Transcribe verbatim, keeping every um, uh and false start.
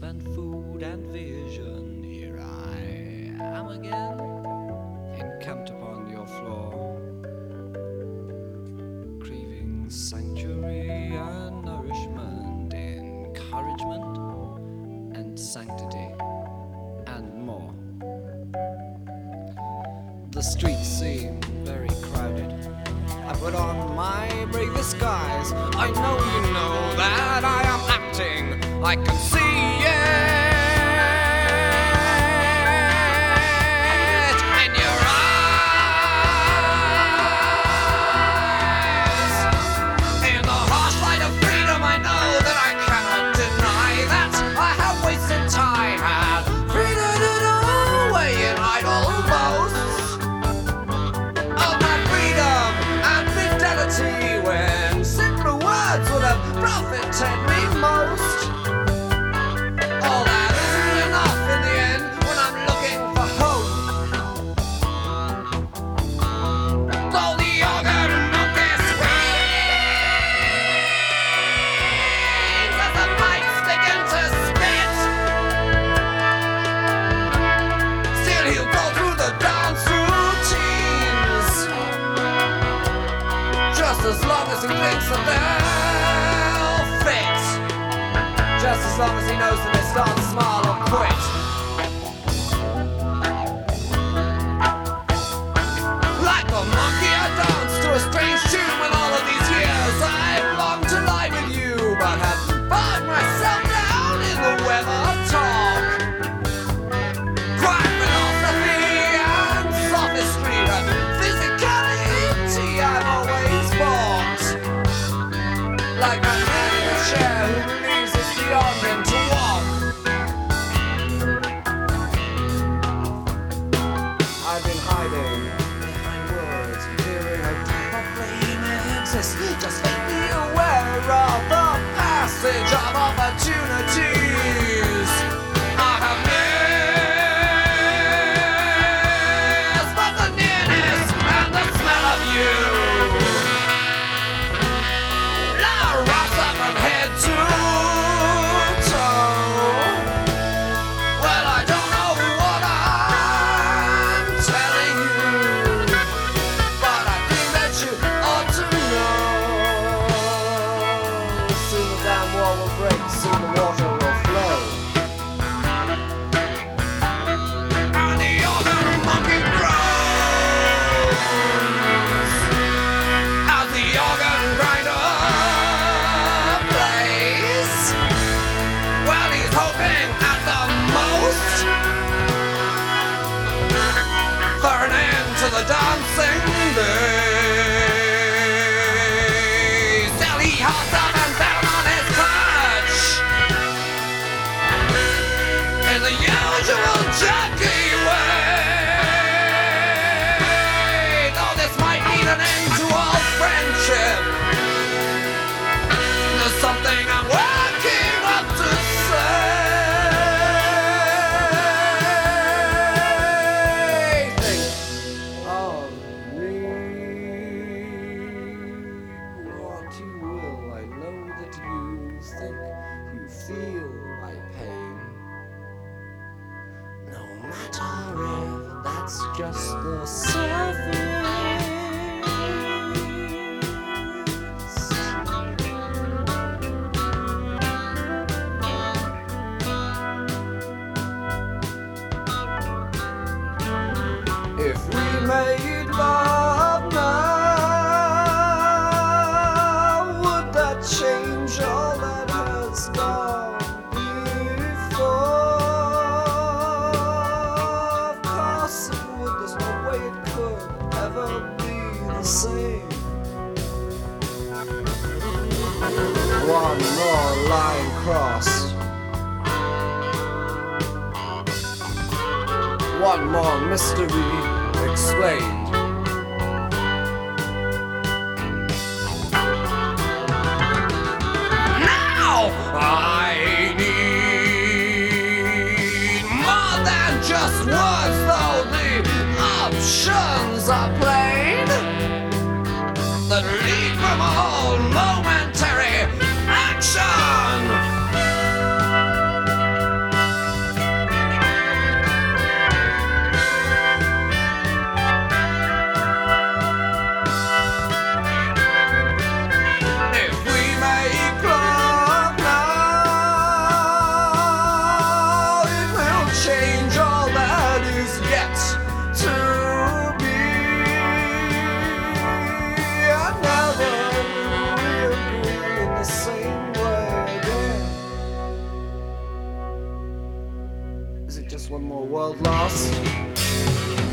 and food and vision. Here I am again, encamped upon your floor, craving sanctuary and nourishment, encouragement and sanctity, and more. The streets seem very crowded. I put on my bravest guise. I know you know that I am acting. I can see it in your eyes. In the harsh light of freedom, I know that I cannot deny that I have wasted time and frittered it away in idle boasts of my freedom and fidelity, when simpler words would have profited me most. All that isn't enough in the end when I'm looking for hope. So the organ monkey screams as the pipes begin to spit. Still he'll go through the dance routines, just as long as he thinks that they'll fit, just as long as he knows that they start to smile or quit. Like a monkey I dance to a strange tune when all of these years I've longed to lie with you, but have bogged myself down in the weather talk. Quiet philosophy and sophistry and physicality I've always balked. Like a man in a chair who believes it's beyond him to walk. I've been hiding behind words, fearing a deeper flame exists, just faintly aware of the passage of opportunities I have missed, but the nearness and the smell of you rise up from head to toe. Well, I don't know what I'm telling you, but I think that you ought to know. Soon the damn wall will break, soon the water will flow. And the organ monkey grows as the organ grinder plays. Well, he's hoping at the most for an end to the dancing days. Still he hops up and down on his perch in the usual jerky way. Though this might mean an end to all friendship, there's something I'm working up to say. Think of me what you will. I know that you think you feel my pain, no matter if that's just the surface. If we made love now, would that change all that has gone before? Of course it would, there's no way it could ever be the same. One more line crossed, one more mystery explained. Now I need more than just words, though the options are plain, that lead from all momentary action. is it just one more world loss?